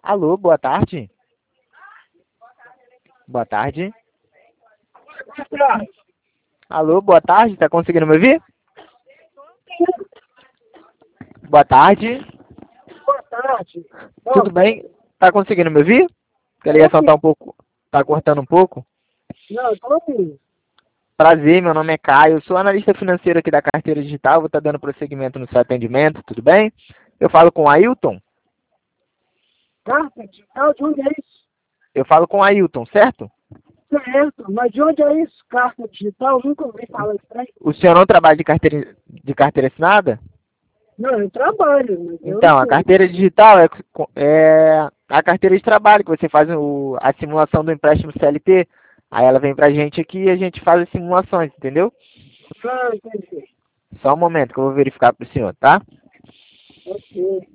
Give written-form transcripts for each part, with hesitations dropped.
Alô, boa tarde. Boa tarde. Alô, boa tarde. Tá conseguindo me ouvir? Boa tarde. Boa tarde. Tudo bem? Tá conseguindo me ouvir? Que a ligação tá um pouco... Tá cortando um pouco. Não, eu tô ouvindo. Prazer, meu nome é Caio. Eu sou analista financeiro aqui da Carteira Digital. Vou estar dando prosseguimento no seu atendimento, tudo bem? Eu falo com o Ailton. Carta digital, de onde é isso? Eu falo com o Ailton, certo? Certo, mas de onde é isso? Carta digital, nunca ouvi falar isso aí. O senhor não trabalha de carteira assinada? Não, eu trabalho, mas eu Então, não a sei. carteira digital é a carteira de trabalho, que você faz a simulação do empréstimo CLT. Aí ela vem pra gente aqui e a gente faz as simulações, entendeu? Ah, entendi. Só um momento que eu vou verificar pro senhor, tá? Ok.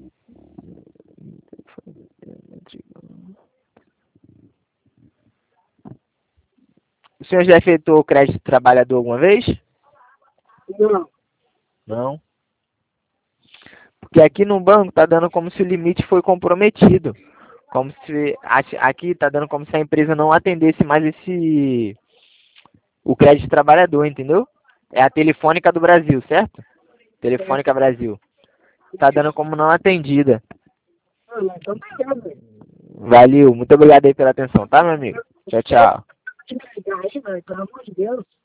O senhor já efetuou o crédito de trabalhador alguma vez? Não, Não. Porque aqui no banco tá dando como se o limite foi comprometido. Como se aqui tá dando como se a empresa não atendesse mais o crédito de trabalhador, entendeu? É a Telefônica do Brasil, certo? Telefônica Brasil. Tá dando como não atendida. não, então obrigado. Valeu, muito obrigado aí pela atenção, tá, meu amigo? Tchau, tchau. Te ligar aí, velho, pelo amor de Deus.